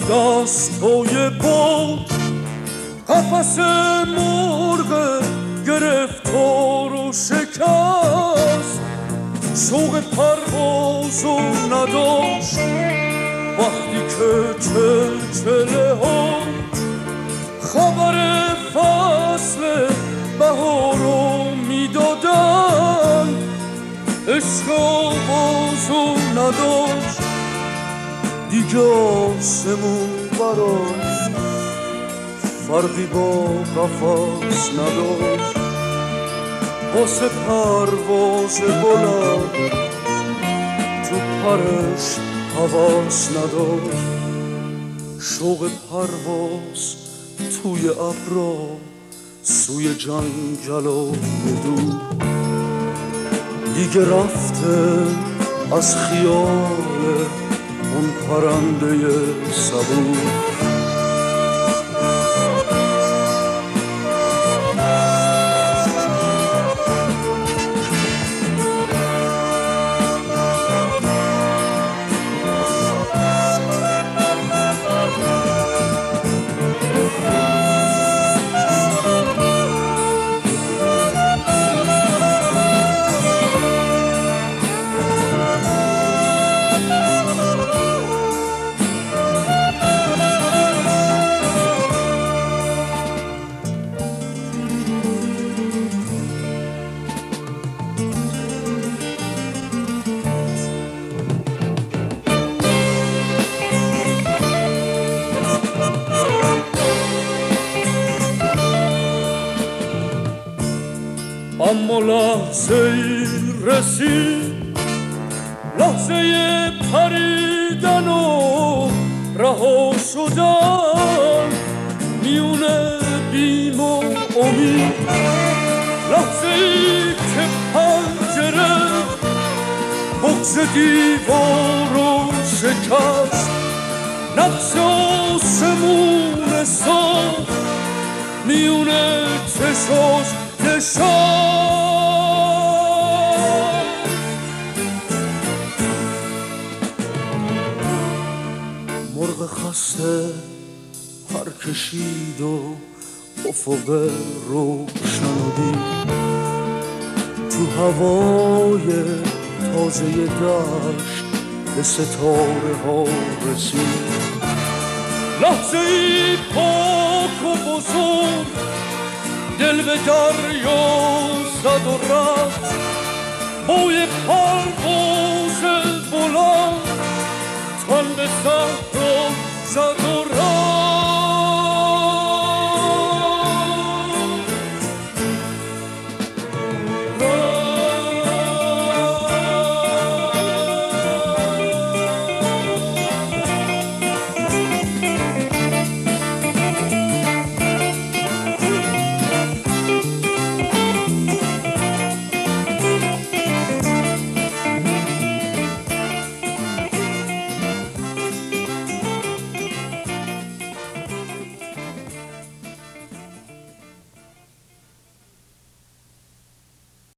دستای باد قفس مرغ گرفتار و شکست شوق پروازو نداشت وقتی که چلچله ها خبر فصل بهارو میدادن عشق آوازو نداشت دیگه آسمون براش فرقی با قفس نداشت واسه پرواز بلند تو پرش حواس نداشت شوق پرواز توی ابرا سوی جنگل و دور دیگه رفته از خیال اون پرنده صبور اما لحظه ای رسید لحظه پریدن و رها شدن میونه بیم و امید لحظه ای که پنجره بغض دیوارو شکست نقش آسمون ساخت میونه چشاش مرغ خسته پر کشید و افق روشن و دید تو هوای تازه دشت به ستاره ها رسید لحظه ای پاک و بزرگ دل به دریا زد و رفت بوی پرواز بلند تن به صحرا زد و